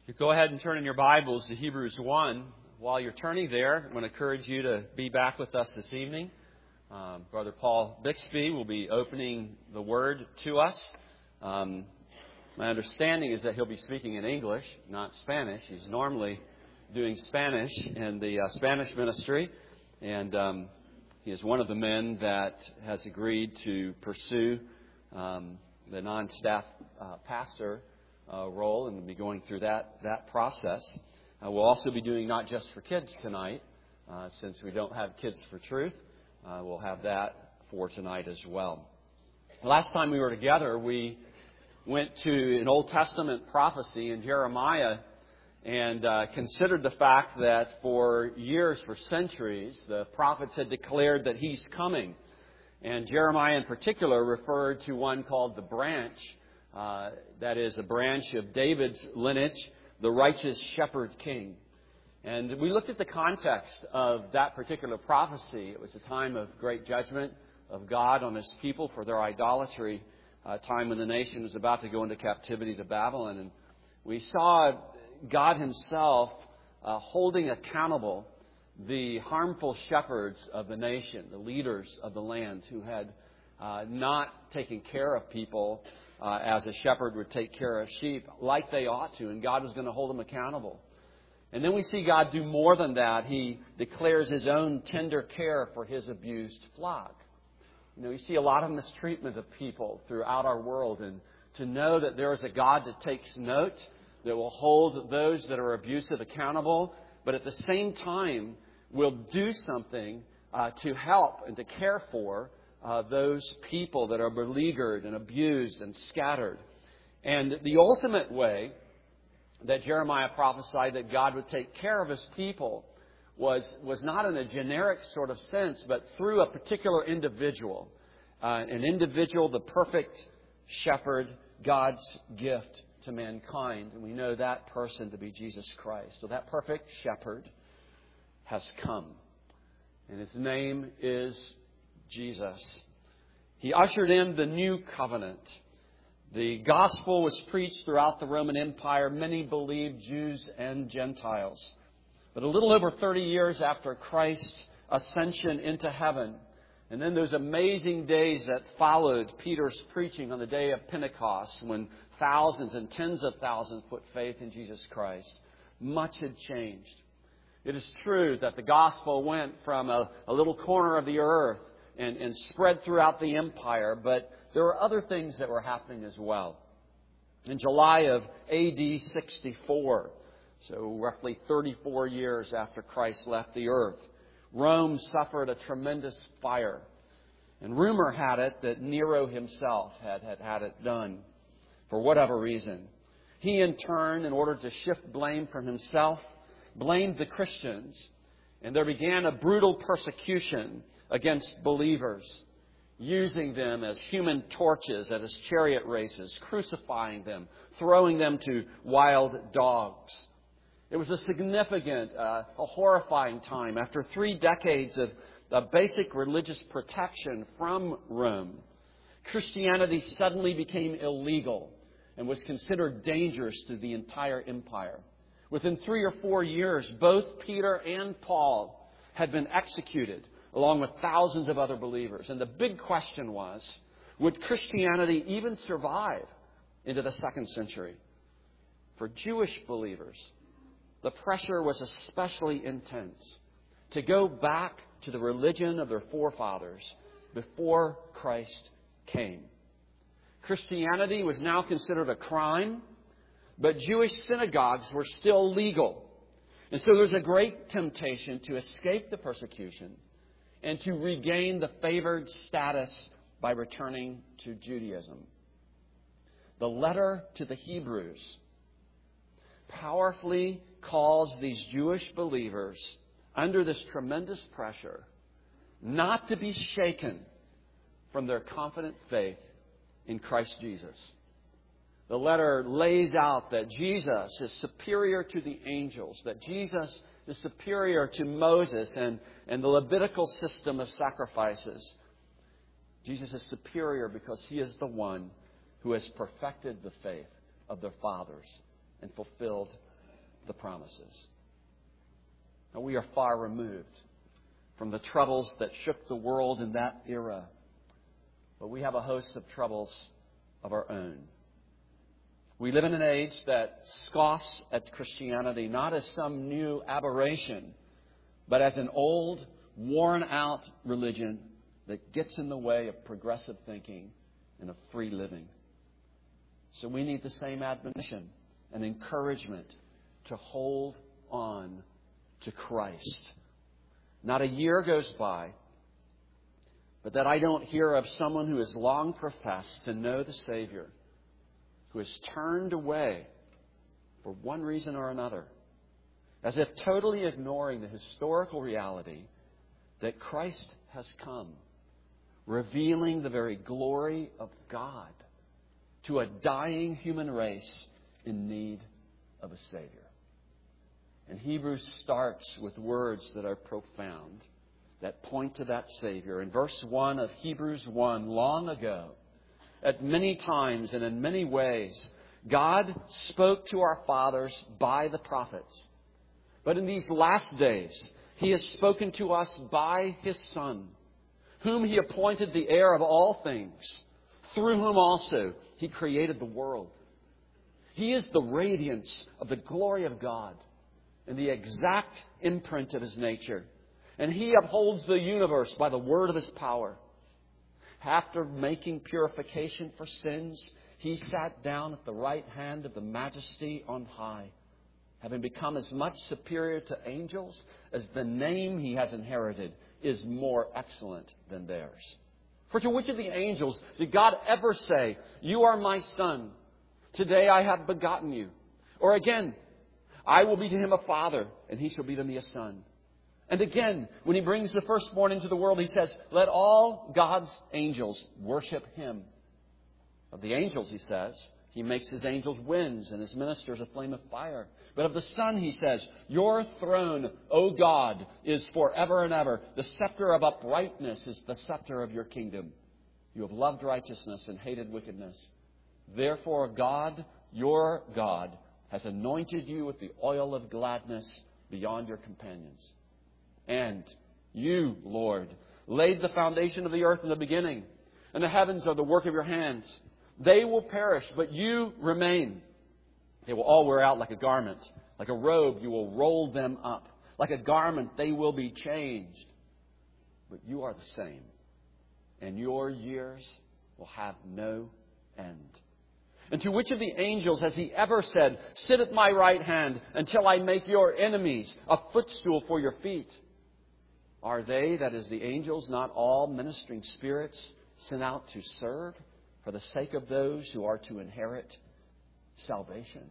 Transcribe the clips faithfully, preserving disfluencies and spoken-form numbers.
You go ahead and turn in your Bibles to Hebrews one. While you're turning there, I want to encourage you to be back with us this evening. Um, Brother Paul Bixby will be opening the Word to us. Um, my understanding is that he'll be speaking in English, not Spanish. He's normally doing Spanish in the uh, Spanish ministry, and um, he is one of the men that has agreed to pursue um, the non-staff uh, pastor Uh, role, and we'll be going through that that process. Uh, we'll also be doing not just for kids tonight, uh, since we don't have Kids for Truth. Uh, we'll have that for tonight as well. The last time we were together, we went to an Old Testament prophecy in Jeremiah and uh, considered the fact that for years, for centuries, the prophets had declared that He's coming. And Jeremiah in particular referred to one called the branch. Uh, that is a branch of David's lineage, the righteous shepherd king. And we looked at the context of that particular prophecy. It was a time of great judgment of God on His people for their idolatry, a time when the nation was about to go into captivity to Babylon. And we saw God Himself uh, holding accountable the harmful shepherds of the nation, the leaders of the land who had uh, not taken care of people Uh, as a shepherd would take care of sheep like they ought to, and God was going to hold them accountable. And then we see God do more than that. He declares His own tender care for His abused flock. You know, you see a lot of mistreatment of people throughout our world, and to know that there is a God that takes note, that will hold those that are abusive accountable, but at the same time will do something uh, to help and to care for Uh, those people that are beleaguered and abused and scattered. And the ultimate way that Jeremiah prophesied that God would take care of His people was, was not in a generic sort of sense, but through a particular individual. Uh, an individual, the perfect shepherd, God's gift to mankind. And we know that person to be Jesus Christ. So that perfect shepherd has come. And His name is Jesus. He ushered in the new covenant. The gospel was preached throughout the Roman Empire. Many believed, Jews and Gentiles. But a little over thirty years after Christ's ascension into heaven, and then those amazing days that followed Peter's preaching on the day of Pentecost, when thousands and tens of thousands put faith in Jesus Christ, much had changed. It is true that the gospel went from a, a little corner of the earth And, and spread throughout the empire, but there were other things that were happening as well. In July of A D sixty-four, so roughly thirty-four years after Christ left the earth, Rome suffered a tremendous fire. And rumor had it that Nero himself had, had had it done for whatever reason. He in turn, in order to shift blame from himself, blamed the Christians, and there began a brutal persecution against believers, using them as human torches at His chariot races, crucifying them, throwing them to wild dogs. It was a significant, uh, a horrifying time. After three decades of, of basic religious protection from Rome, Christianity suddenly became illegal and was considered dangerous to the entire empire. Within three or four years, both Peter and Paul had been executed, along with thousands of other believers. And the big question was, would Christianity even survive into the second century? For Jewish believers, the pressure was especially intense to go back to the religion of their forefathers before Christ came. Christianity was now considered a crime, but Jewish synagogues were still legal. And so there's a great temptation to escape the persecution and to regain the favored status by returning to Judaism. The letter to the Hebrews powerfully calls these Jewish believers under this tremendous pressure not to be shaken from their confident faith in Christ Jesus. The letter lays out that Jesus is superior to the angels, that Jesus is superior to Moses and, and the Levitical system of sacrifices. Jesus is superior because He is the one who has perfected the faith of their fathers and fulfilled the promises. Now, we are far removed from the troubles that shook the world in that era, but we have a host of troubles of our own. We live in an age that scoffs at Christianity not as some new aberration, but as an old, worn-out religion that gets in the way of progressive thinking and of free living. So we need the same admonition and encouragement to hold on to Christ. Not a year goes by, but that I don't hear of someone who has long professed to know the Savior, who has turned away for one reason or another, as if totally ignoring the historical reality that Christ has come, revealing the very glory of God to a dying human race in need of a Savior. And Hebrews starts with words that are profound, that point to that Savior. In verse one of Hebrews one, long ago, at many times and in many ways, God spoke to our fathers by the prophets. But in these last days, He has spoken to us by His Son, whom He appointed the heir of all things, through whom also He created the world. He is the radiance of the glory of God and the exact imprint of His nature. And He upholds the universe by the word of His power. After making purification for sins, He sat down at the right hand of the Majesty on high, having become as much superior to angels as the name He has inherited is more excellent than theirs. For to which of the angels did God ever say, "You are my Son, today I have begotten you"? Or again, "I will be to him a father, and he shall be to me a son"? And again, when He brings the firstborn into the world, He says, "Let all God's angels worship Him." Of the angels, He says, He makes His angels winds and His ministers a flame of fire. But of the Son, He says, "Your throne, O God, is forever and ever. The scepter of uprightness is the scepter of your kingdom. You have loved righteousness and hated wickedness. Therefore, God, your God, has anointed you with the oil of gladness beyond your companions. And you, Lord, laid the foundation of the earth in the beginning, and the heavens are the work of your hands. They will perish, but you remain. They will all wear out like a garment. Like a robe, you will roll them up. Like a garment, they will be changed. But you are the same, and your years will have no end. And to which of the angels has He ever said, "Sit at my right hand until I make your enemies a footstool for your feet"? Are they, that is the angels, not all ministering spirits sent out to serve for the sake of those who are to inherit salvation?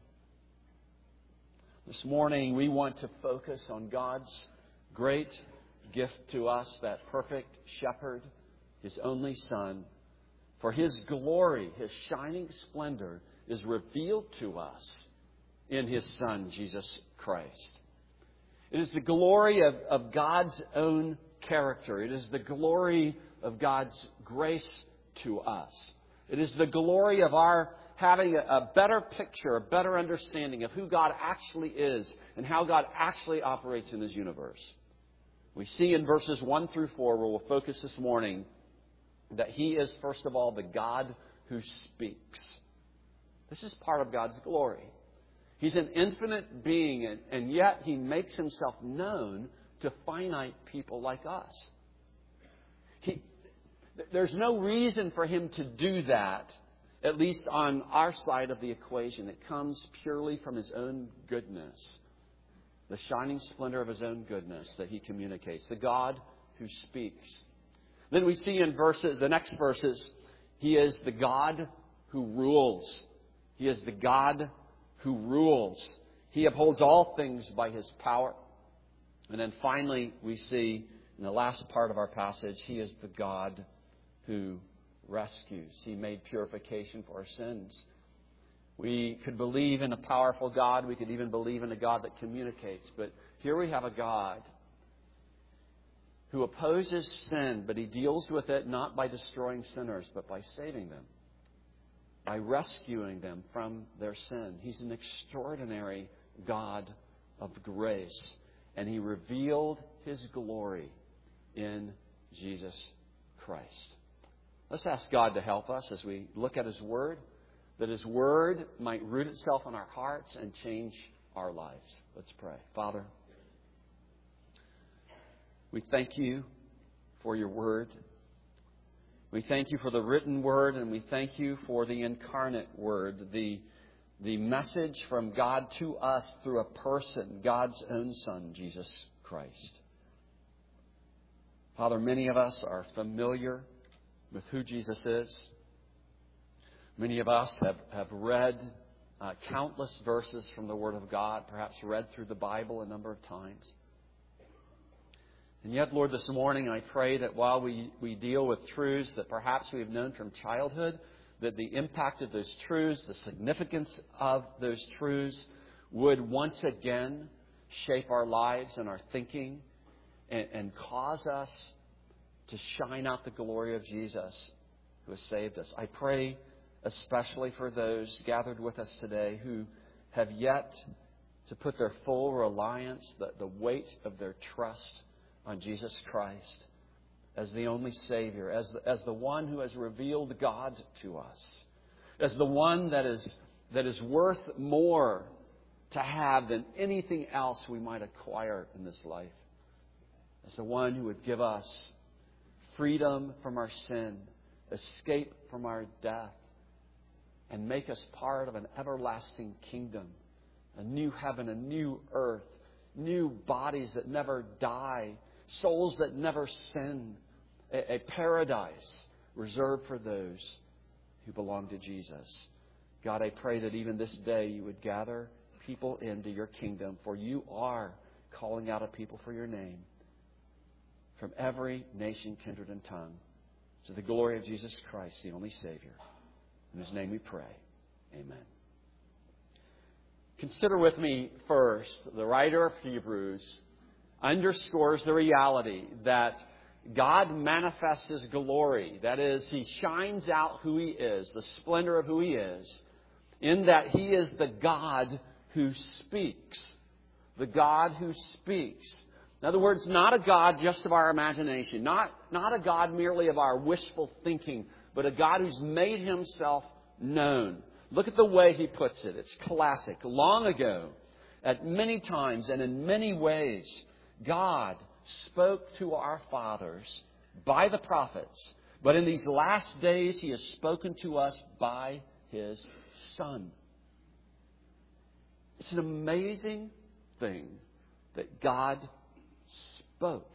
This morning we want to focus on God's great gift to us, that perfect shepherd, His only Son. For His glory, His shining splendor is revealed to us in His Son, Jesus Christ. It is the glory of, of God's own character. It is the glory of God's grace to us. It is the glory of our having a, a better picture, a better understanding of who God actually is and how God actually operates in His universe. We see in verses one through four, where we'll focus this morning, that He is, first of all, the God who speaks. This is part of God's glory. He's an infinite being, and, and yet He makes Himself known to finite people like us. He, there's no reason for Him to do that, at least on our side of the equation. It comes purely from His own goodness, the shining splendor of His own goodness that He communicates, the God who speaks. Then we see in verses, the next verses, He is the God who rules. He is the God who rules. He upholds all things by His power. And then finally, we see in the last part of our passage, He is the God who rescues. He made purification for our sins. We could believe in a powerful God. We could even believe in a God that communicates. But here we have a God who opposes sin, but He deals with it not by destroying sinners, but by saving them, by rescuing them from their sin. He's an extraordinary God of grace. And He revealed His glory in Jesus Christ. Let's ask God to help us as we look at His Word, that His Word might root itself in our hearts and change our lives. Let's pray. Father, we thank You for Your Word. We thank You for the written Word, and we thank You for the incarnate Word, the, the message from God to us through a person, God's own Son, Jesus Christ. Father, many of us are familiar with who Jesus is. Many of us have, have read uh, countless verses from the Word of God, perhaps read through the Bible a number of times. And yet, Lord, this morning I pray that while we, we deal with truths that perhaps we have known from childhood, that the impact of those truths, the significance of those truths would once again shape our lives and our thinking and, and cause us to shine out the glory of Jesus who has saved us. I pray especially for those gathered with us today who have yet to put their full reliance, the, the weight of their trust on Jesus Christ as the only Savior, as the, as the one who has revealed God to us, as the one that is, that is worth more to have than anything else we might acquire in this life, as the one who would give us freedom from our sin, escape from our death, and make us part of an everlasting kingdom, a new heaven, a new earth, new bodies that never die, souls that never sin, a, a paradise reserved for those who belong to Jesus. God, I pray that even this day You would gather people into Your kingdom, for You are calling out a people for Your name from every nation, kindred, and tongue, to the glory of Jesus Christ, the only Savior, in whose name we pray. Amen. Consider with me first, the writer of Hebrews underscores the reality that God manifests His glory. That is, He shines out who He is, the splendor of who He is, in that He is the God who speaks. The God who speaks. In other words, not a God just of our imagination, not, not a God merely of our wishful thinking, but a God who's made Himself known. Look at the way he puts it. It's classic. Long ago, at many times and in many ways, God spoke to our fathers by the prophets. But in these last days, He has spoken to us by His Son. It's an amazing thing that God spoke.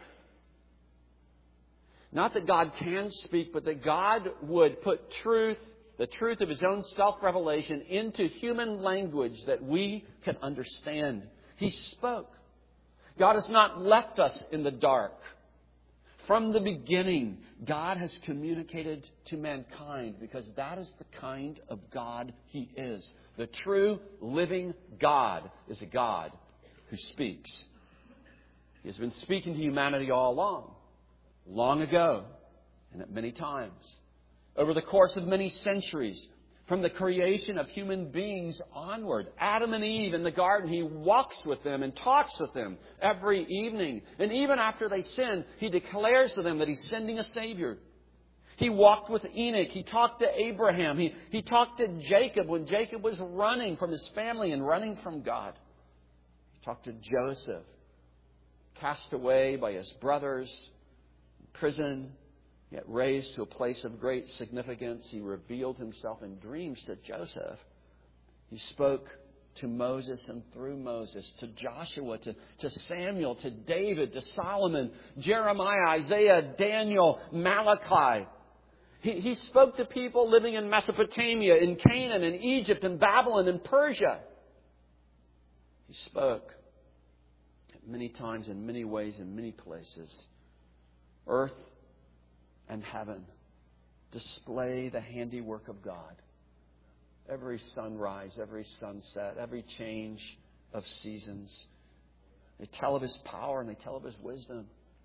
Not that God can speak, but that God would put truth, the truth of His own self-revelation, into human language that we can understand. He spoke. God has not left us in the dark. From the beginning, God has communicated to mankind because that is the kind of God He is. The true living God is a God who speaks. He has been speaking to humanity all along, long ago, and at many times. Over the course of many centuries, from the creation of human beings onward, Adam and Eve in the garden, He walks with them and talks with them every evening. And even after they sin, He declares to them that He's sending a Savior. He walked with Enoch. He talked to Abraham. He, he talked to Jacob when Jacob was running from his family and running from God. He talked to Joseph, cast away by his brothers, in prison, yet raised to a place of great significance. He revealed Himself in dreams to Joseph. He spoke to Moses and through Moses, to Joshua, to, to Samuel, to David, to Solomon, Jeremiah, Isaiah, Daniel, Malachi. He, he spoke to people living in Mesopotamia, in Canaan, in Egypt, in Babylon, in Persia. He spoke many times, in many ways, in many places. Earth and heaven display the handiwork of God. Every sunrise, every sunset, every change of seasons. They tell of His power and they tell of His wisdom.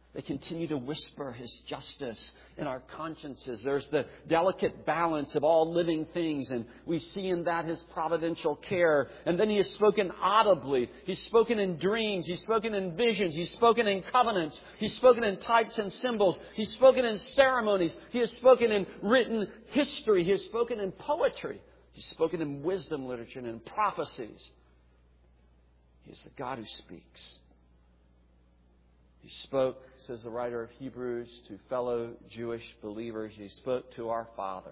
They continue to whisper His justice in our consciences. There's the delicate balance of all living things, and we see in that His providential care. And then He has spoken audibly. He's spoken in dreams. He's spoken in visions. He's spoken in covenants. He's spoken in types and symbols. He's spoken in ceremonies. He has spoken in written history. He has spoken in poetry. He's spoken in wisdom literature and in prophecies. He is the God who speaks. He spoke, says the writer of Hebrews, to fellow Jewish believers. He spoke to our fathers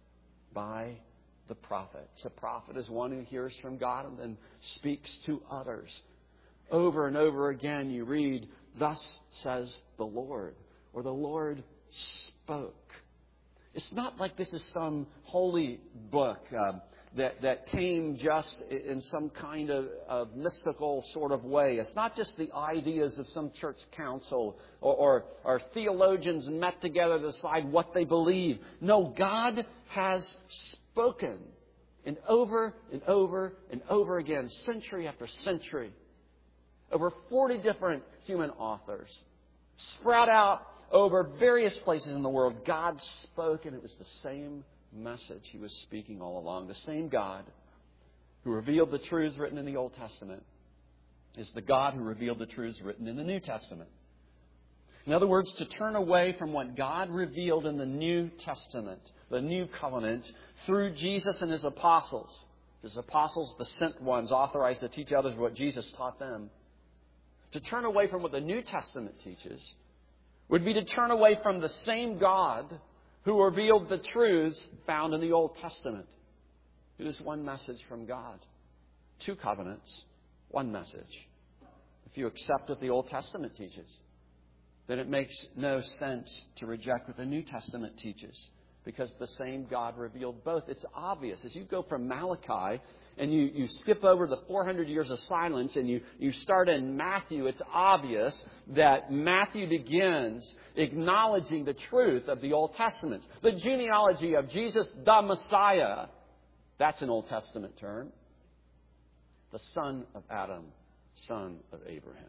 by the prophets. A prophet is one who hears from God and then speaks to others. Over and over again you read, "Thus says the Lord," or "the Lord spoke." It's not like this is some holy book um, that, that came just in some kind of, of mystical sort of way. It's not just the ideas of some church council or, or, or theologians met together to decide what they believe. No, God has spoken. And over and over and over again, century after century, over forty different human authors, spread out over various places in the world, God spoke, and it was the same message He was speaking all along. The same God who revealed the truths written in the Old Testament is the God who revealed the truths written in the New Testament. In other words, to turn away from what God revealed in the New Testament, the New Covenant, through Jesus and His apostles. His apostles, the sent ones, authorized to teach others what Jesus taught them. To turn away from what the New Testament teaches would be to turn away from the same God who revealed the truths found in the Old Testament. It is one message from God. Two covenants, one message. If you accept what the Old Testament teaches, then it makes no sense to reject what the New Testament teaches, because the same God revealed both. It's obvious. As you go from Malachi and you, you skip over the four hundred years of silence and you, you start in Matthew, it's obvious that Matthew begins acknowledging the truth of the Old Testament. The genealogy of Jesus, the Messiah, that's an Old Testament term. The son of Adam, son of Abraham,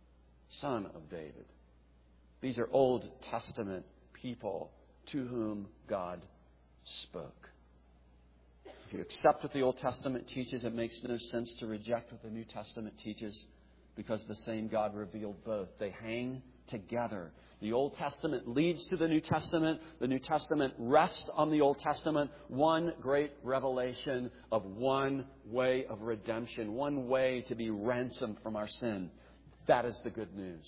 son of David. These are Old Testament people to whom God spoke. If you accept what the Old Testament teaches, it makes no sense to reject what the New Testament teaches, because the same God revealed both. They hang together. The Old Testament leads to the New Testament. The New Testament rests on the Old Testament. One great revelation of one way of redemption, one way to be ransomed from our sin. That is the good news.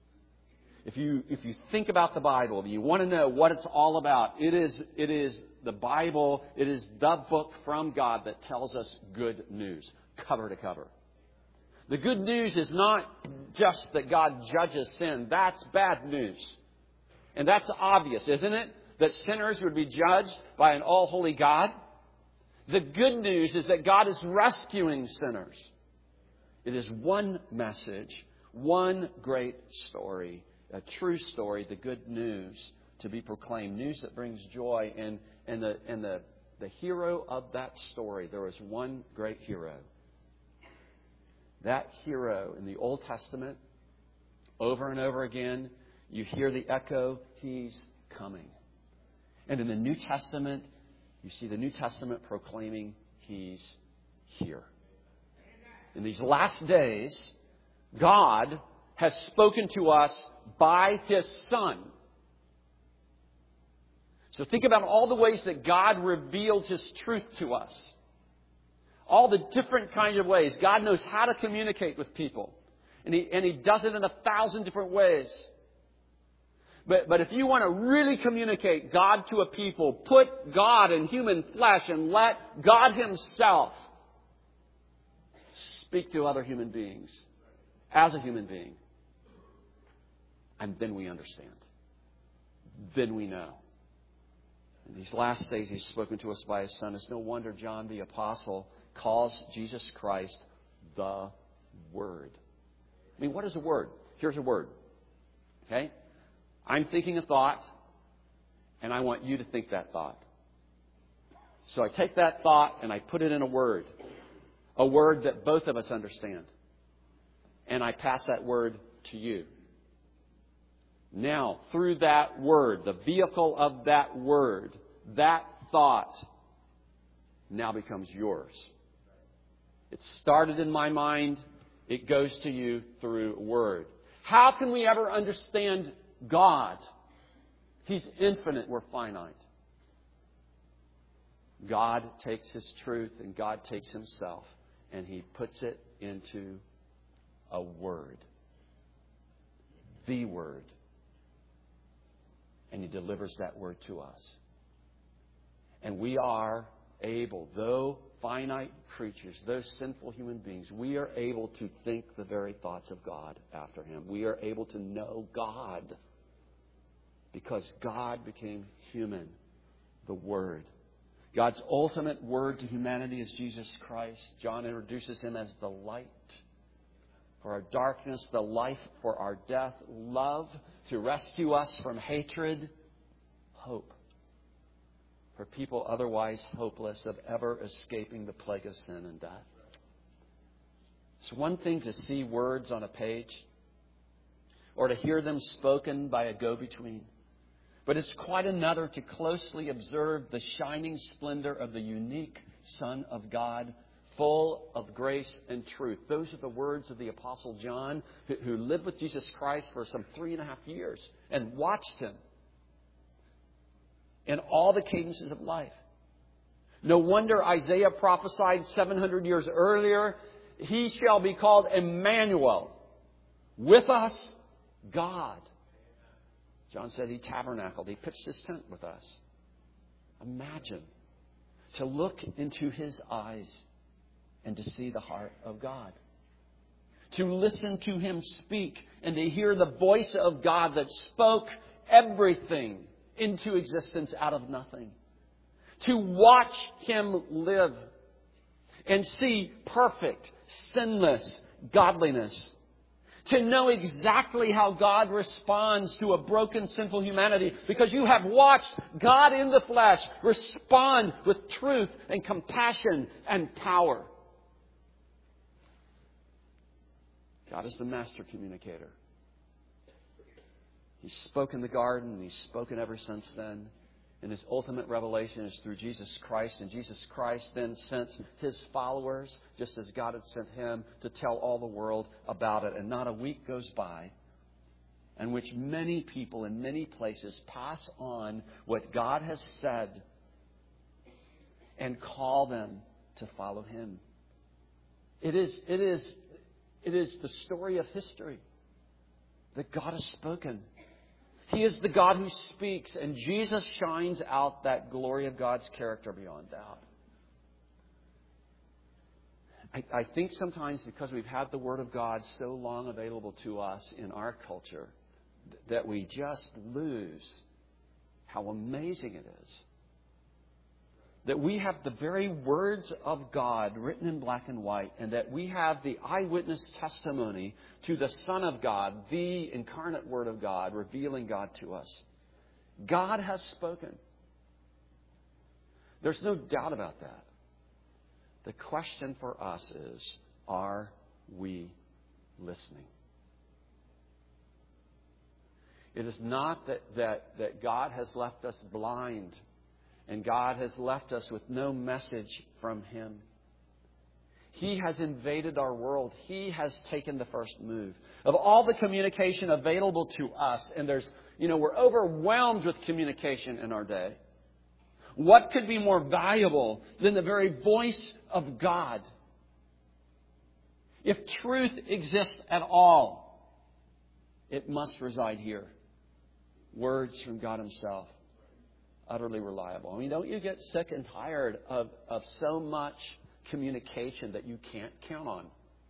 If you if you think about the Bible, if you want to know what it's all about, it is it is the Bible, it is the book from God that tells us good news, cover to cover. The good news is not just that God judges sin. That's bad news. And that's obvious, isn't it? That sinners would be judged by an all-holy God. The good news is that God is rescuing sinners. It is one message, one great story. A true story, the good news to be proclaimed, news that brings joy. And, and, the, and the, the hero of that story, there was one great hero. That hero in the Old Testament, over and over again, you hear the echo, He's coming. And in the New Testament, you see the New Testament proclaiming He's here. In these last days, God has spoken to us by His Son. So think about all the ways that God revealed His truth to us. All the different kinds of ways. God knows how to communicate with people. And He, and he does it in a thousand different ways. But, but if you want to really communicate God to a people, put God in human flesh and let God Himself speak to other human beings as a human being. And then we understand. Then we know. In these last days, He's spoken to us by His Son. It's no wonder John the Apostle calls Jesus Christ the Word. I mean, what is a word? Here's a word. Okay? I'm thinking a thought, and I want you to think that thought. So I take that thought and I put it in a word. A word that both of us understand. And I pass that word to you. Now, through that word, the vehicle of that word, that thought now becomes yours. It started in my mind. It goes to you through word. How can we ever understand God? He's infinite. We're finite. God takes His truth and God takes Himself and He puts it into a word. The word. And He delivers that word to us. And we are able, though finite creatures, though sinful human beings, we are able to think the very thoughts of God after Him. We are able to know God because God became human, the Word. God's ultimate word to humanity is Jesus Christ. John introduces Him as the light for our darkness, the life for our death, love to rescue us from hatred, hope for people otherwise hopeless of ever escaping the plague of sin and death. It's one thing to see words on a page or to hear them spoken by a go-between. But it's quite another to closely observe the shining splendor of the unique Son of God, full of grace and truth. Those are the words of the Apostle John, who lived with Jesus Christ for some three and a half years and watched Him in all the cadences of life. No wonder Isaiah prophesied seven hundred years earlier, He shall be called Emmanuel, with us, God. John said He tabernacled. He pitched His tent with us. Imagine to look into His eyes and to see the heart of God. To listen to Him speak and to hear the voice of God that spoke everything into existence out of nothing. To watch Him live and see perfect, sinless godliness. To know exactly how God responds to a broken, sinful humanity because you have watched God in the flesh respond with truth and compassion and power. God is the master communicator. He's spoken in the garden, and He's spoken ever since then. And His ultimate revelation is through Jesus Christ. And Jesus Christ then sent His followers, just as God had sent Him, to tell all the world about it. And not a week goes by in which many people in many places pass on what God has said and call them to follow Him. It is, it is, it is the story of history that God has spoken. He is the God who speaks, and Jesus shines out that glory of God's character beyond doubt. I, I think sometimes because we've had the Word of God so long available to us in our culture that we just lose how amazing it is that we have the very words of God written in black and white, and that we have the eyewitness testimony to the Son of God, the incarnate Word of God, revealing God to us. God has spoken. There's no doubt about that. The question for us is, are we listening? It is not that, that, that God has left us blind and God has left us with no message from Him. He has invaded our world. He has taken the first move. Of all the communication available to us, and there's, you know, we're overwhelmed with communication in our day. What could be more valuable than the very voice of God? If truth exists at all, it must reside here. Words from God Himself. Utterly reliable. I mean, don't you get sick and tired of, of so much communication that you can't count on?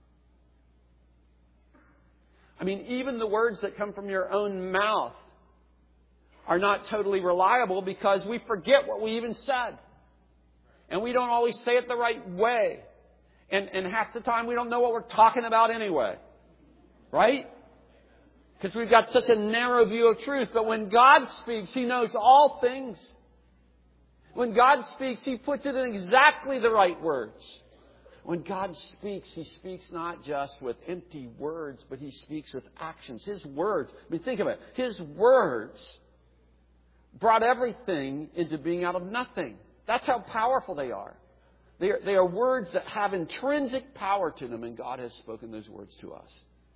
I mean, even the words that come from your own mouth are not totally reliable because we forget what we even said. And we don't always say it the right way. And, and half the time we don't know what we're talking about anyway. Right? Because we've got such a narrow view of truth. But when God speaks, He knows all things. When God speaks, He puts it in exactly the right words. when God speaks, He speaks not just with empty words, but He speaks with actions. His words, I mean, think of it. His words brought everything into being out of nothing. That's how powerful they are. They are, they are words that have intrinsic power to them, and God has spoken those words to us.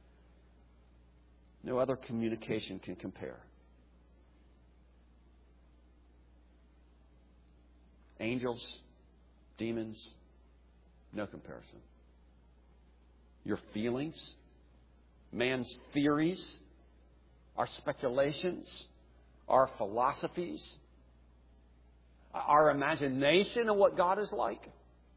No other communication can compare. Angels, demons, no comparison. Your feelings, man's theories, our speculations, our philosophies, our imagination of what God is like.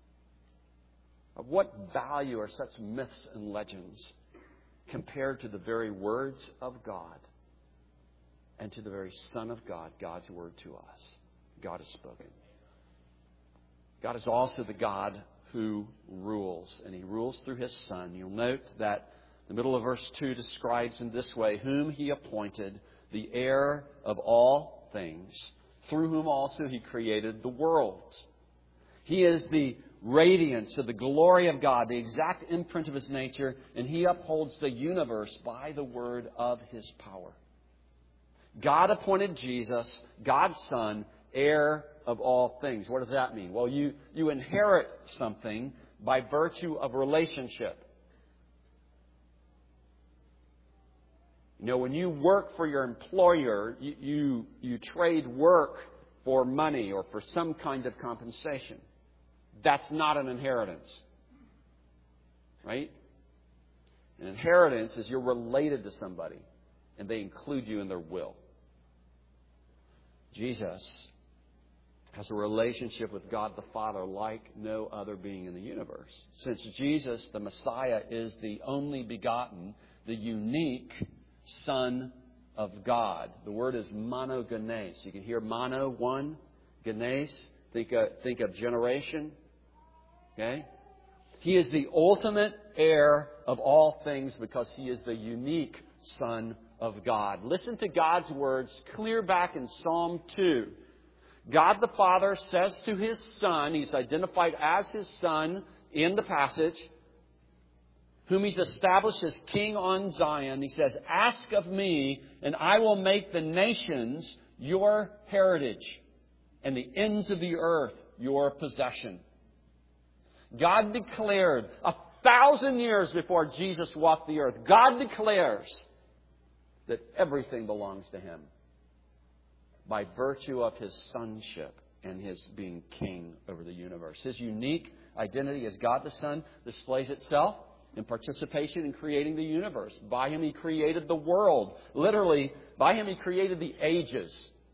Of what value are such myths and legends compared to the very words of God and to the very Son of God, God's word to us? God has spoken. God is also the God who rules, and He rules through His Son. You'll note that the middle of verse two describes in this way, whom He appointed the heir of all things, through whom also He created the worlds. He is the radiance of the glory of God, the exact imprint of His nature, and He upholds the universe by the word of His power. God appointed Jesus, God's Son, heir of all things. What does that mean? Well, you, you inherit something by virtue of relationship. You know, when you work for your employer, you, you, you trade work for money or for some kind of compensation. That's not an inheritance. Right? An inheritance is you're related to somebody and they include you in their will. Jesus has a relationship with God the Father like no other being in the universe. Since Jesus, the Messiah, is the only begotten, the unique Son of God. The word is monogenes. You can hear mono, one, genes. Think of, think of generation. Okay? He is the ultimate heir of all things because He is the unique Son of God. Listen to God's words clear back in Psalm two. God the Father says to His Son, He's identified as His Son in the passage, whom He's established as King on Zion. He says, ask of me, and I will make the nations your heritage, and the ends of the earth your possession. God declared a thousand years before Jesus walked the earth, God declares that everything belongs to Him by virtue of His sonship and His being king over the universe. His unique identity as God the Son displays itself in participation in creating the universe. By Him He created the world. Literally, by Him He created the ages.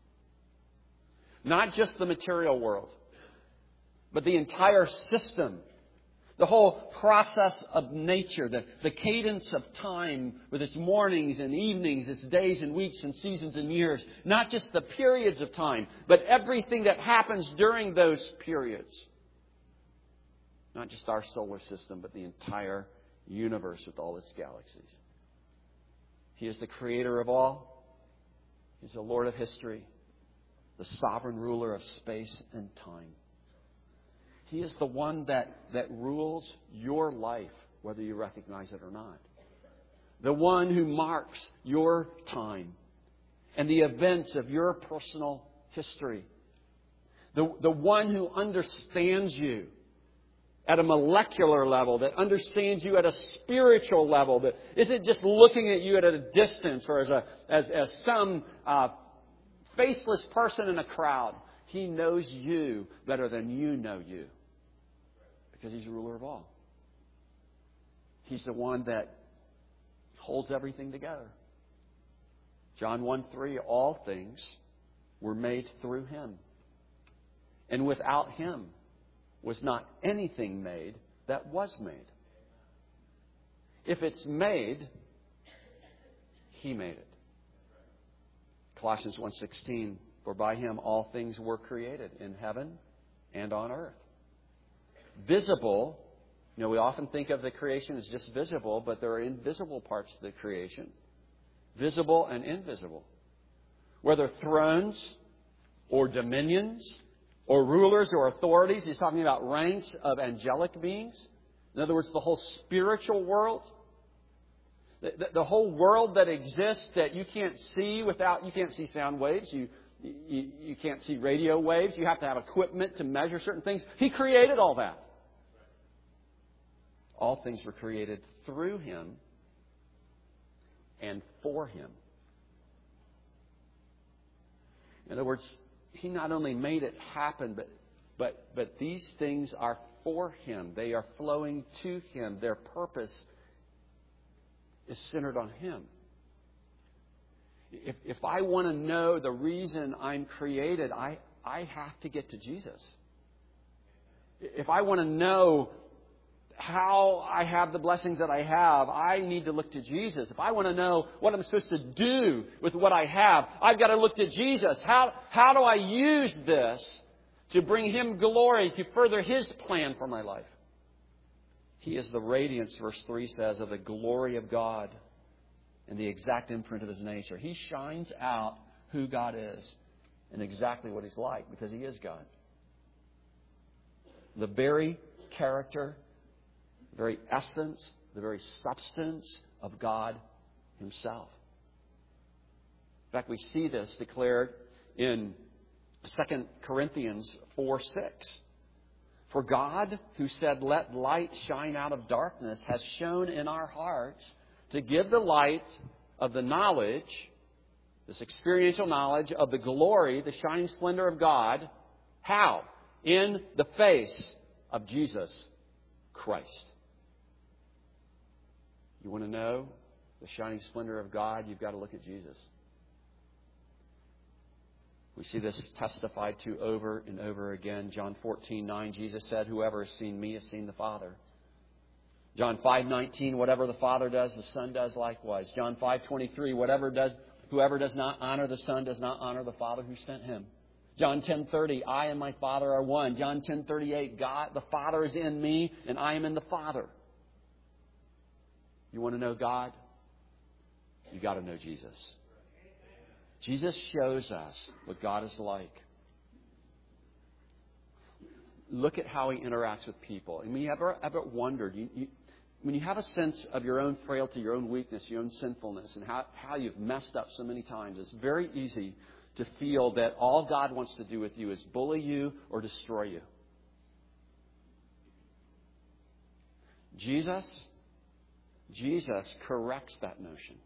Not just the material world, but the entire system. The whole process of nature, the, the cadence of time with its mornings and evenings, its days and weeks and seasons and years. Not just the periods of time, but everything that happens during those periods. Not just our solar system, but the entire universe with all its galaxies. He is the creator of all. He's the Lord of history, the sovereign ruler of space and time. He is the one that, that rules your life, whether you recognize it or not. The one who marks your time and the events of your personal history. The, the one who understands you at a molecular level, that understands you at a spiritual level, that isn't just looking at you at a distance or as, a, as, as some uh, faceless person in a crowd. He knows you better than you know you. Because He's the ruler of all. He's the one that holds everything together. John one three, all things were made through Him. And without Him was not anything made that was made. If it's made, He made it. Colossians one sixteen, for by Him all things were created in heaven and on earth. Visible, you know, we often think of the creation as just visible, but there are invisible parts of the creation. Visible and invisible. Whether thrones or dominions or rulers or authorities, He's talking about ranks of angelic beings. In other words, the whole spiritual world. The, the, the whole world that exists that you can't see without, you can't see sound waves. You, you, you can't see radio waves. You have to have equipment to measure certain things. He created all that. All things were created through Him and for Him. In other words, He not only made it happen, but but but these things are for Him. They are flowing to Him. Their purpose is centered on Him. If if I want to know the reason I'm created, I, I have to get to Jesus. If I want to know how I have the blessings that I have, I need to look to Jesus. If I want to know what I'm supposed to do with what I have, I've got to look to Jesus. How, how do I use this to bring Him glory, to further His plan for my life? He is the radiance, verse three says, of the glory of God and the exact imprint of His nature. He shines out who God is and exactly what He's like because He is God. The very character, the very essence, the very substance of God Himself. In fact, we see this declared in Second Corinthians four six. For God, who said, "Let light shine out of darkness," has shone in our hearts to give the light of the knowledge, this experiential knowledge of the glory, the shining splendor of God. How? In the face of Jesus Christ. You want to know the shining splendor of God? You've got to look at Jesus. We see this testified to over and over again. John fourteen nine, Jesus said, "Whoever has seen me has seen the Father." John five nineteen, "Whatever the Father does, the Son does likewise." John five twenty-three, "Whatever does, whoever does not honor the Son does not honor the Father who sent Him." John ten thirty, "I and my Father are one." John ten thirty-eight, "God, the Father is in me, and I am in the Father." You want to know God? You got to know Jesus. Jesus shows us what God is like. Look at how He interacts with people. I mean, you ever ever wondered, you, you, when you have a sense of your own frailty, your own weakness, your own sinfulness, and how, how you've messed up so many times, it's very easy to feel that all God wants to do with you is bully you or destroy you. Jesus, Jesus corrects that notion.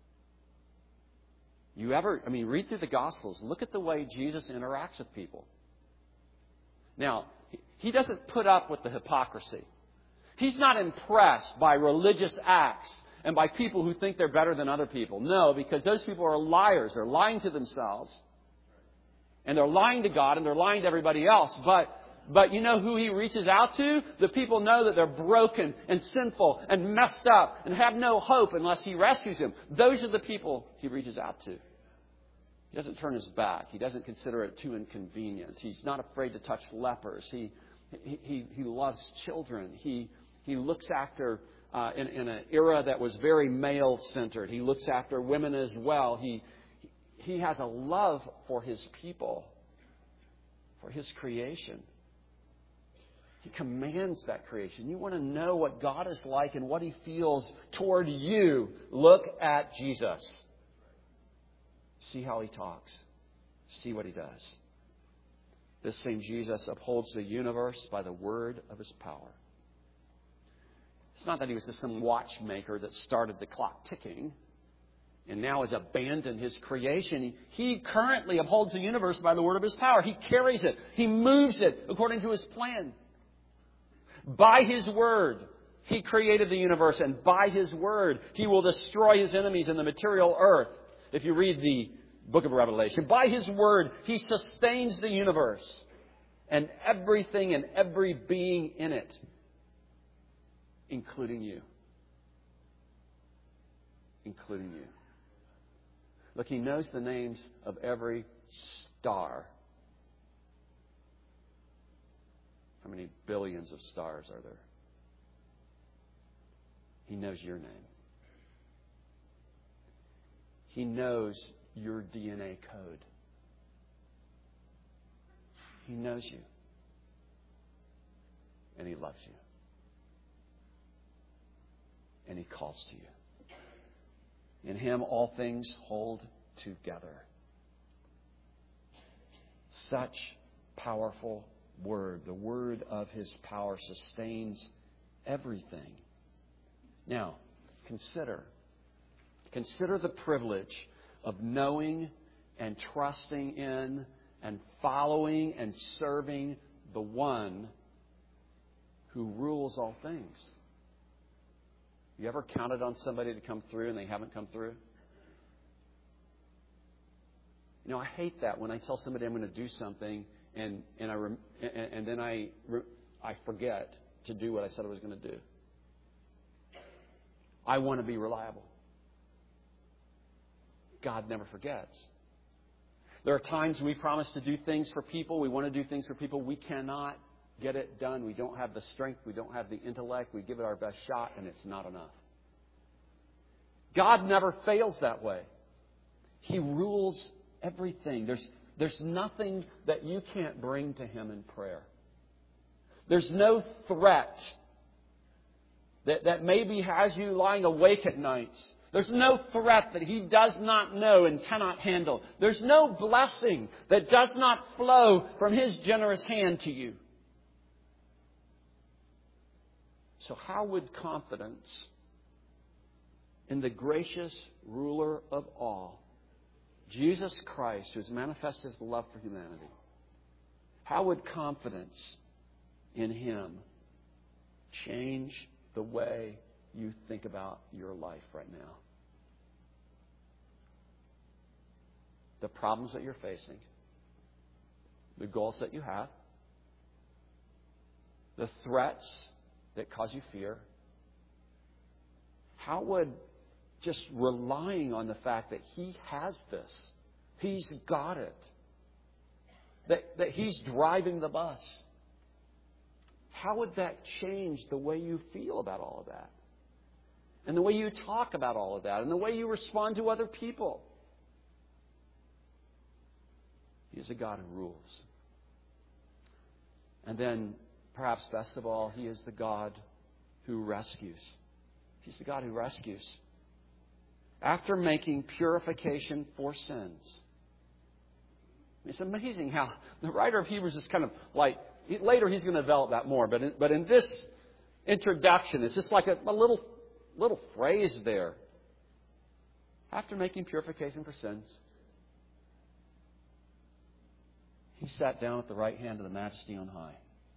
You ever, I mean, read through the Gospels. Look at the way Jesus interacts with people. Now, He doesn't put up with the hypocrisy. He's not impressed by religious acts and by people who think they're better than other people. No, because those people are liars. They're lying to themselves. And they're lying to God and they're lying to everybody else. But But you know who He reaches out to? The people know that they're broken and sinful and messed up and have no hope unless He rescues them. Those are the people He reaches out to. He doesn't turn His back. He doesn't consider it too inconvenient. He's not afraid to touch lepers. He he he, he loves children. He he looks after uh, in, in an era that was very male-centered. He looks after women as well. He he has a love for His people, for His creation. He commands that creation. You want to know what God is like and what He feels toward you. Look at Jesus. See how He talks. See what He does. This same Jesus upholds the universe by the word of His power. It's not that He was just some watchmaker that started the clock ticking and now has abandoned His creation. He currently upholds the universe by the word of His power. He carries it. He moves it according to His plan. By His word, He created the universe, and by His word, He will destroy His enemies in the material earth. If you read the book of Revelation, by His word, He sustains the universe and everything and every being in it, including you. Including you. Look, He knows the names of every star. How many billions of stars are there? He knows your name. He knows your D N A code. He knows you. And He loves you. and He calls to you. In Him all things hold together. Such powerful word. The word of His power sustains everything. Now, consider. Consider the privilege of knowing and trusting in and following and serving the one who rules all things. You ever counted on somebody to come through and they haven't come through? You know, I hate that when I tell somebody I'm going to do something and and I rem, and, and then I I forget to do what I said I was going to do. I want to be reliable. God never forgets. There are times we promise to do things for people. We want to do things for people. We cannot get it done. We don't have the strength. We don't have the intellect. We give it our best shot, and it's not enough. God never fails that way. He rules everything. There's, there's nothing that you can't bring to Him in prayer. There's no threat that, that maybe has you lying awake at night. There's no threat that He does not know and cannot handle. There's no blessing that does not flow from His generous hand to you. So how would confidence in the gracious ruler of all, Jesus Christ, who has manifested His love for humanity, how would confidence in Him change the way you think about your life right now? The problems that you're facing, the goals that you have, the threats that cause you fear. How would just relying on the fact that He has this, He's got it, that, that He's driving the bus, how would that change the way you feel about all of that? And the way you talk about all of that, and the way you respond to other people? He is a God who rules. And then, perhaps best of all, He is the God who rescues. He's the God who rescues. After making purification for sins. It's amazing how the writer of Hebrews is kind of like, later he's going to develop that more, but in, but in this introduction, it's just like a, a little, little phrase there. After making purification for sins, He sat down at the right hand of the Majesty on high.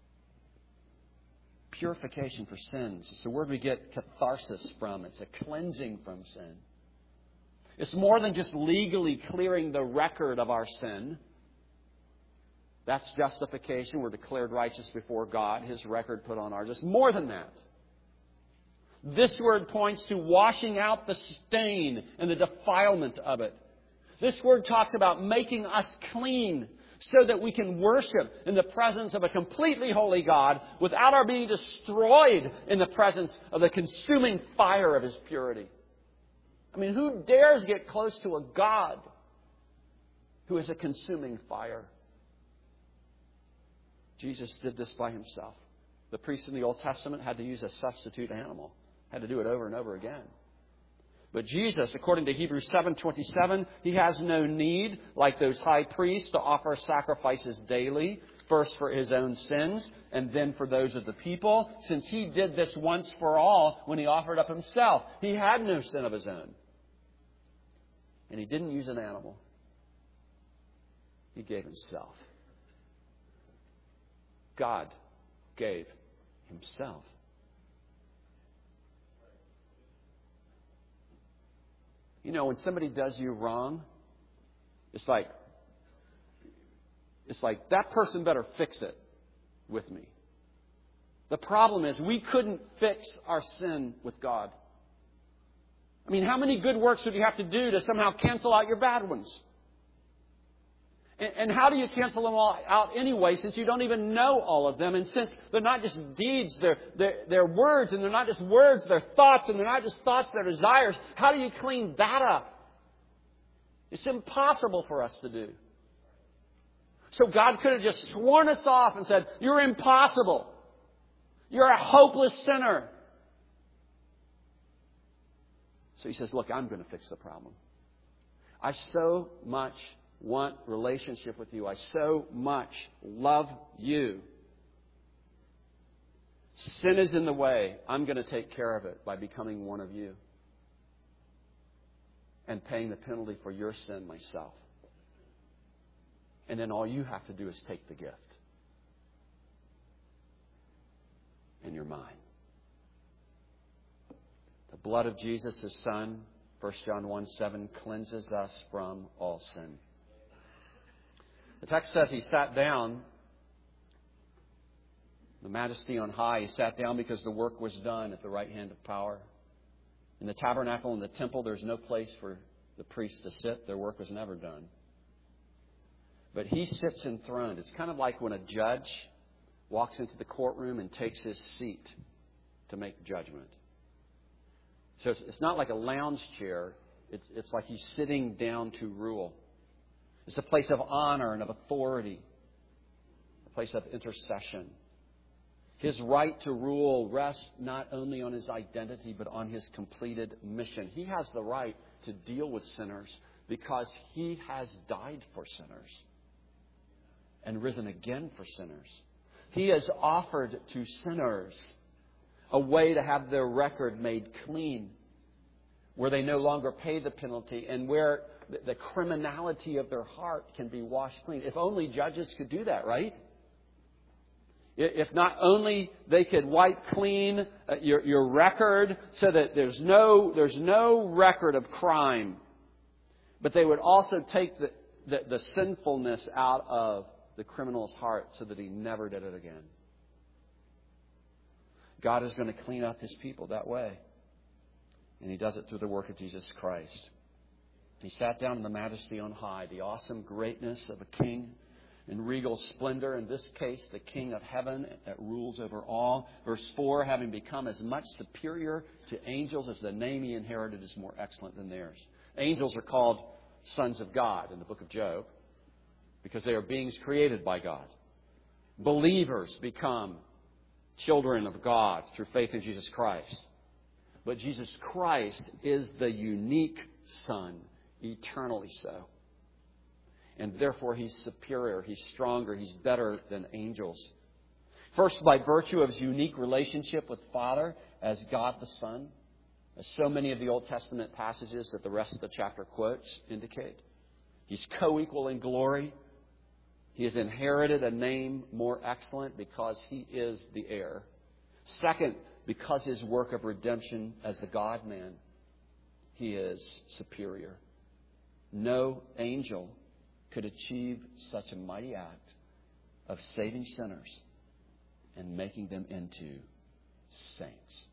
Purification for sins. It's the word we get catharsis from. It's a cleansing from sin. It's more than just legally clearing the record of our sin. That's justification. We're declared righteous before God. His record put on ours. It's more than that. This word points to washing out the stain and the defilement of it. This word talks about making us clean, so that we can worship in the presence of a completely holy God without our being destroyed in the presence of the consuming fire of His purity. I mean, who dares get close to a God who is a consuming fire? Jesus did this by Himself. The priests in the Old Testament had to use a substitute animal, had to do it over and over again. But Jesus, according to Hebrews seven twenty-seven, He has no need, like those high priests, to offer sacrifices daily, first for His own sins and then for those of the people, since He did this once for all when He offered up Himself. He had no sin of His own. And He didn't use an animal. He gave Himself. God gave Himself. You know, when somebody does you wrong, it's like, it's like that person better fix it with me. The problem is we couldn't fix our sin with God. I mean, how many good works would you have to do to somehow cancel out your bad ones? And, and how do you cancel them all out anyway, since you don't even know all of them? And since they're not just deeds, they're, they're, they're words, and they're not just words, they're thoughts, and they're not just thoughts, they're desires. How do you clean that up? It's impossible for us to do. So God could have just sworn us off and said, "You're impossible. You're a hopeless sinner." So he says, look, I'm going to fix the problem. I so much want relationship with you. I so much love you. Sin is in the way. I'm going to take care of it by becoming one of you and paying the penalty for your sin myself. And then all you have to do is take the gift. And you're mine. The blood of Jesus, His Son, First John one seven, cleanses us from all sin. The text says He sat down, the Majesty on high. He sat down because the work was done at the right hand of power. In the tabernacle and the temple, there's no place for the priests to sit. Their work was never done. But He sits enthroned. It's kind of like when a judge walks into the courtroom and takes his seat to make judgment. So it's, it's not like a lounge chair. It's, it's like He's sitting down to rule. It's a place of honor and of authority, a place of intercession. His right to rule rests not only on His identity, but on His completed mission. He has the right to deal with sinners because He has died for sinners and risen again for sinners. He has offered to sinners a way to have their record made clean, where they no longer pay the penalty and where the criminality of their heart can be washed clean. If only judges could do that, right? If not only they could wipe clean your, your record so that there's no, there's no record of crime, but they would also take the, the, the sinfulness out of the criminal's heart so that he never did it again. God is going to clean up His people that way. And He does it through the work of Jesus Christ. He sat down in the majesty on high, the awesome greatness of a king in regal splendor. In this case, the King of heaven that rules over all. Verse four, having become as much superior to angels as the name He inherited is more excellent than theirs. Angels are called sons of God in the book of Job because they are beings created by God. Believers become children of God through faith in Jesus Christ. But Jesus Christ is the unique Son, eternally so. And therefore He's superior, He's stronger, He's better than angels. First, by virtue of His unique relationship with Father as God the Son, as so many of the Old Testament passages that the rest of the chapter quotes indicate. He's co-equal in glory. He has inherited a name more excellent because He is the heir. Second, because His work of redemption as the God-man, He is superior. No angel could achieve such a mighty act of saving sinners and making them into saints.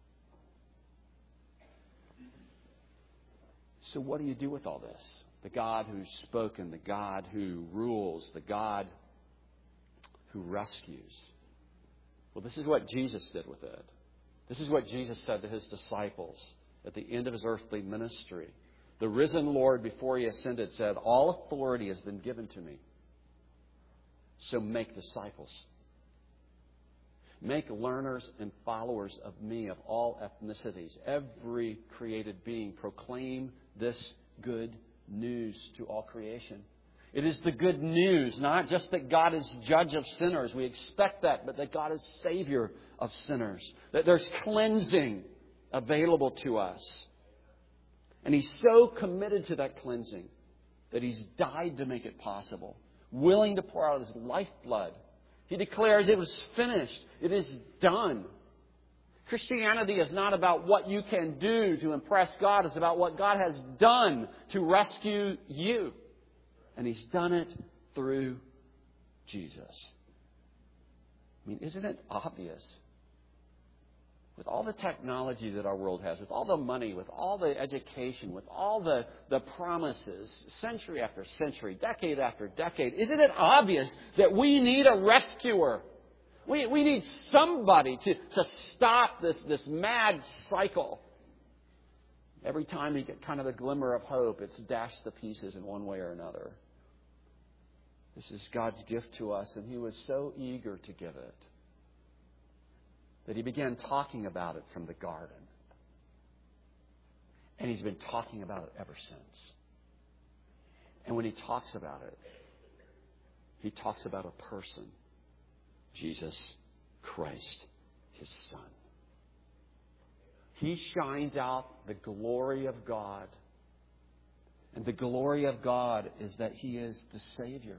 So what do you do with all this? The God who's spoken, the God who rules, the God who rescues. Well, this is what Jesus did with it. This is what Jesus said to His disciples at the end of His earthly ministry. The risen Lord, before He ascended, said, all authority has been given to me. So make disciples. Make learners and followers of me of all ethnicities. Every created being. Proclaim this good news to all creation. It is the good news, not just that God is judge of sinners. We expect that, but that God is Savior of sinners. That there's cleansing available to us. And He's so committed to that cleansing that He's died to make it possible. Willing to pour out His lifeblood. He declares it was finished. It is done. Christianity is not about what you can do to impress God. It's about what God has done to rescue you. And He's done it through Jesus. I mean, isn't it obvious? With all the technology that our world has, with all the money, with all the education, with all the, the promises, century after century, decade after decade, isn't it obvious that we need a rescuer? We, we need somebody to, to stop this, this mad cycle. Every time you get kind of a glimmer of hope, it's dashed to pieces in one way or another. This is God's gift to us, and He was so eager to give it that He began talking about it from the garden. And He's been talking about it ever since. And when He talks about it, He talks about a person, Jesus Christ, His Son. He shines out the glory of God. And the glory of God is that He is the Savior.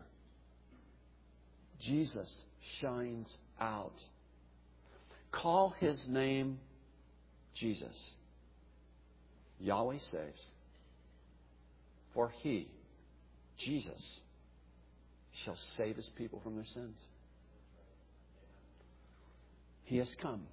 Jesus shines out. Call His name Jesus. Yahweh saves. For He, Jesus, shall save His people from their sins. He has come.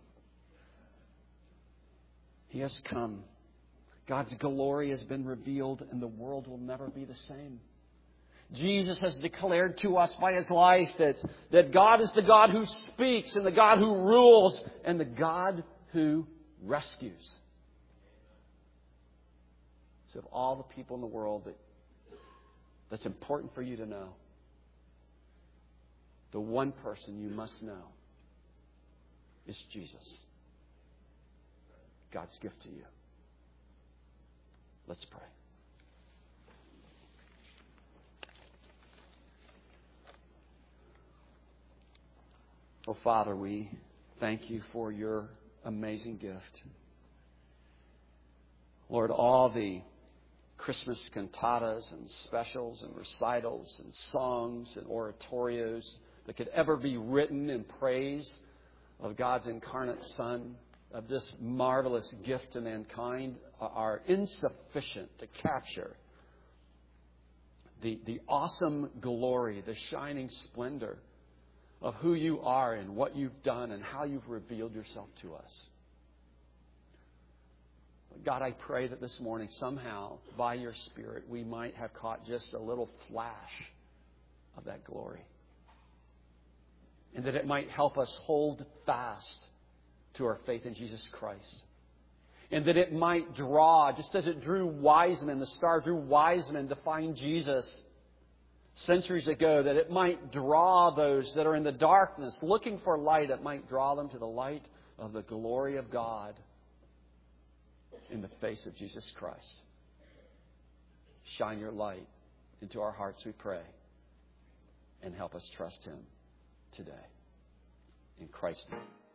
He has come. God's glory has been revealed, and the world will never be the same. Jesus has declared to us by His life that, that God is the God who speaks, and the God who rules, and the God who rescues. So of all the people in the world that, that's important for you to know, the one person you must know is Jesus. God's gift to you. Let's pray. Oh, Father, we thank You for Your amazing gift. Lord, all the Christmas cantatas and specials and recitals and songs and oratorios that could ever be written in praise of God's incarnate Son, of this marvelous gift to mankind, are insufficient to capture the, the awesome glory, the shining splendor of who You are and what You've done and how You've revealed Yourself to us. God, I pray that this morning somehow, by Your Spirit, we might have caught just a little flash of that glory. And that it might help us hold fast to our faith in Jesus Christ. And that it might draw, just as it drew wise men, the star drew wise men to find Jesus centuries ago, that it might draw those that are in the darkness looking for light. It might draw them to the light of the glory of God in the face of Jesus Christ. Shine Your light into our hearts, we pray, and help us trust Him today. In Christ's name.